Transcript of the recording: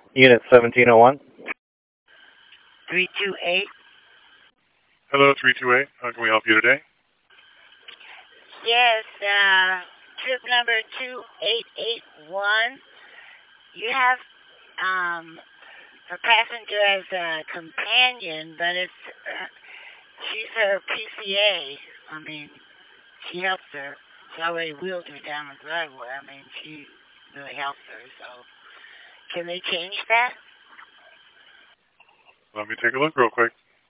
Unit 1701. 328. Hello, 328. How can we help you today? Yes, trip number 2881. You have a passenger as a companion, but she's her PCA. I mean, she helps her. She already wheeled her down the driveway. I mean, she really helps her. So, can they change that? Let me take a look real quick.